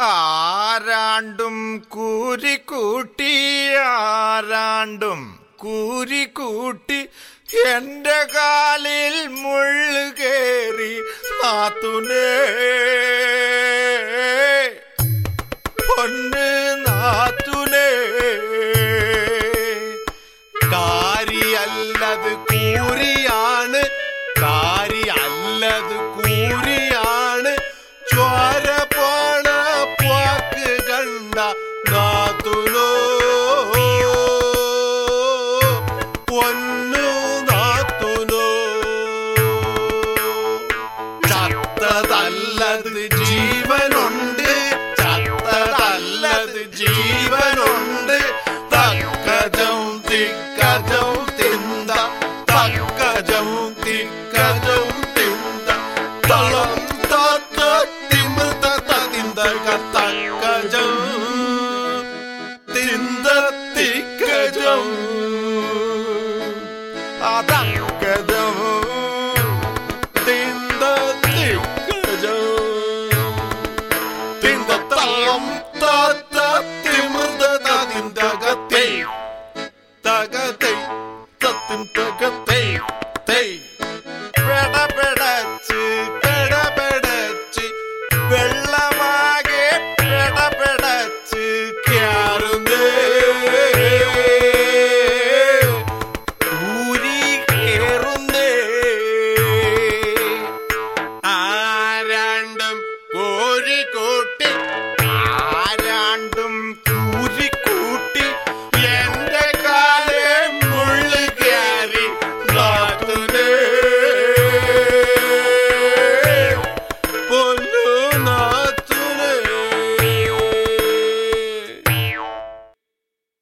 ആരാണ്ടും കൂരിക്കൂട്ടി ആരാണ്ടും കൂരിക്കൂട്ടി എന്റെ കാലിൽ മുള്ളു കേറി നാത്തുനേ പൊന്ന് നാത്തുനേ കാരിയല്ലത് കൂരിയാണ് കാരിയല്ലത് കൂരിയാണ് ചോര പോണ പോക്ക് കണ്ട നാത്തുനോ പൊന്നു നാത്തുനോ ചത്തതല്ലത് ജീവനുണ്ട് ചത്തതല്ലത് ജീവനുണ്ട് തക്കജം തിക്കജം തിന്ത തക്കജം തിക്കജം തിന്ത തളം തത്ത തിമൃത തിന്ത തക്കജം തിന്ത തിക്കജം അതക്കജം തിന്ത തിക്കജം തിന്ത തളം തത്ത